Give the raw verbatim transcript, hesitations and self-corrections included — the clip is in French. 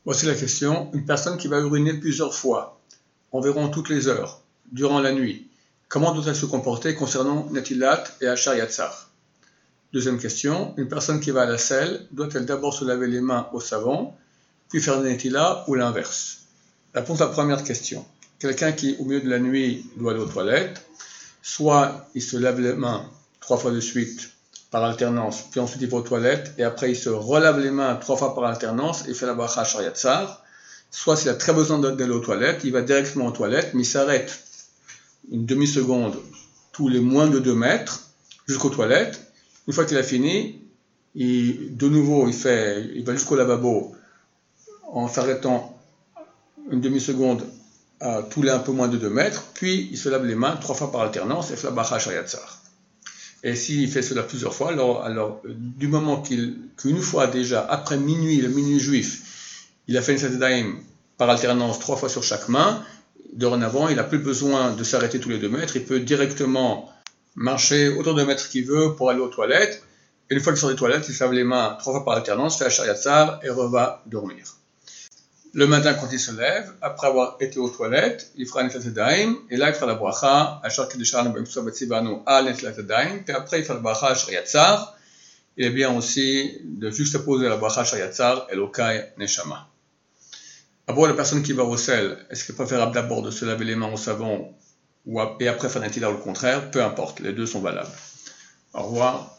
Voici la question. Une personne qui va uriner plusieurs fois, environ toutes les heures, durant la nuit, comment doit-elle se comporter concernant Netilat et Achar Yatzar? Deuxième question. Une personne qui va à la selle, doit-elle d'abord se laver les mains au savon, puis faire le Netilat ou l'inverse? Réponse à la première question. Quelqu'un qui, au milieu de la nuit, doit aller aux toilettes, soit il se lave les mains trois fois de suite, par alternance, puis ensuite il va aux toilettes, et après il se relave les mains trois fois par alternance, et fait la bracha Achar Yatzar. Soit s'il a très besoin d'aller aux toilettes, il va directement aux toilettes, mais il s'arrête une demi-seconde tous les moins de deux mètres jusqu'aux toilettes. Une fois qu'il a fini, il, de nouveau il, fait, il va jusqu'au lavabo en s'arrêtant une demi-seconde à tous les un peu moins de deux mètres, puis il se lave les mains trois fois par alternance et fait la bracha Achar Yatzar. Et s'il fait cela plusieurs fois, alors, alors du moment qu'il, qu'une fois déjà, après minuit, le minuit juif, il a fait une Netilat par alternance trois fois sur chaque main, dorénavant, il n'a plus besoin de s'arrêter tous les deux mètres, il peut directement marcher autant de mètres qu'il veut pour aller aux toilettes, et une fois qu'il sort des toilettes, il se lave les mains trois fois par alternance, fait Achar Yatzar et reva dormir. Le matin, quand il se lève, après avoir été aux toilettes, il fera une Netilat, et là il fera la bracha Asher Kiddushanu B'Mitzvah B'Tzivanu al Netilat, et après il fera la bracha Achar Yatzar. Il est bien aussi de juxtaposer la bracha Achar Yatzar Elokai Neshama. D'abord, la personne qui va au sel, est-ce qu'il est préférable d'abord de se laver les mains au savon ou et après faire un Netilat ou le contraire? Peu importe, les deux sont valables. Au revoir.